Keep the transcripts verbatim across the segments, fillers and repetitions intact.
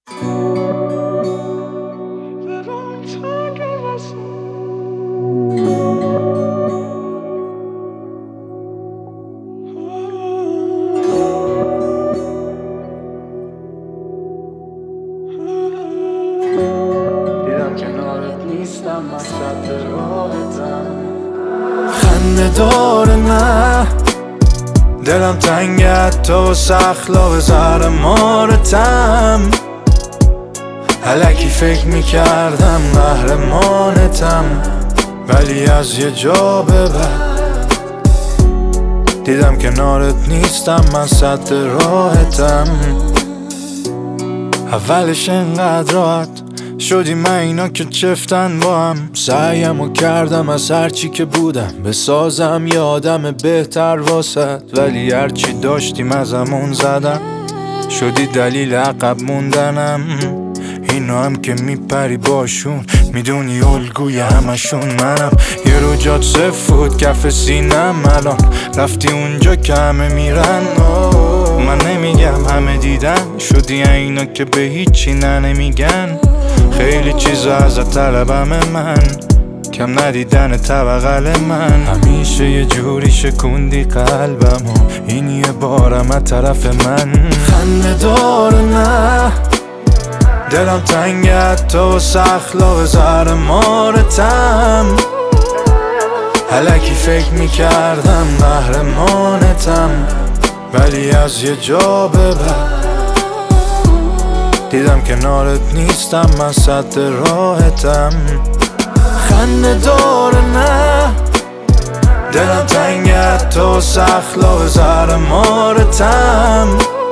دیدم کنارت نیستم، من صد راحتم. خنده داره نه دلم تنگت تو سخلا زهر مارتم. الکی فکر میکردم قهرمانتم، ولی از یه جا به بعد دیدم کنارت نیستم، من صد راحتم. اولش انقدر راحت شدی من اینا که چفتن با هم. سعیمو کردم از هرچی که بودم بسازم یه آدم بهتر واسد، ولی هرچی داشتیم ازمون زدم، شدی دلیل عقب موندنم. اینا هم که میپری باشون میدونی الگوی همشون منم. یه رو جات صفر بود کف سینم، الان رفتی اونجا که همه میرن. من نمیگم همه دیدن، شدی اینا که به هیچی نه نمیگن. خیلی چیزا ازت طلبم من، کم ندیدن بغل من. همیشه یه جوری شکوندی قلبم و این یه بارم از طرف من. خنده داره نه دلم تنگت تو سخلا زهر مارتم. الکی فکر میکردم قهرمانتم، ولی از یه جا به بعد دیدم کنارت نیستم، من صد راحتم. خنده داره نه دلم تنگت تو سخلا زهر مارتم.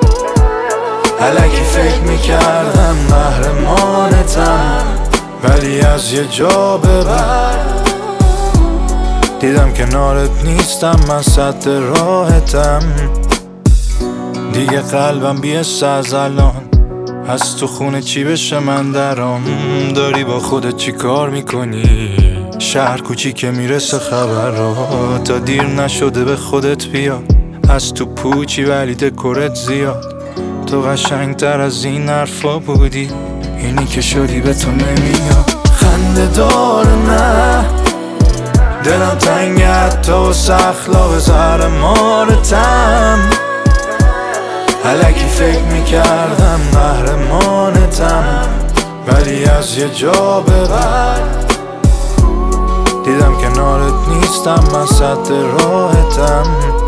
الکی فکر میکردم قهرمانتم، ولی از یه جا به بعد دیدم کنارت نیستم، من صد راحتم. دیگه قلبم بیست از الان، از تو خونه چی بشه من درام. داری با خودت چی کار میکنی؟ شهر کوچیکه میرسه خبر را، تا دیر نشده به خودت بیا. از تو پوچی ولی دکورت زیاد، تو قشنگتر از این حرفا بودی، اینی که شدی به تو نمیاد. خنده داره نه دلم تنگت تو سخلا زهر مارتم. الکی فکر میکردم قهرمانتم، ولی از یه جا به بعد دیدم کنارت نیستم، من صد راحتم.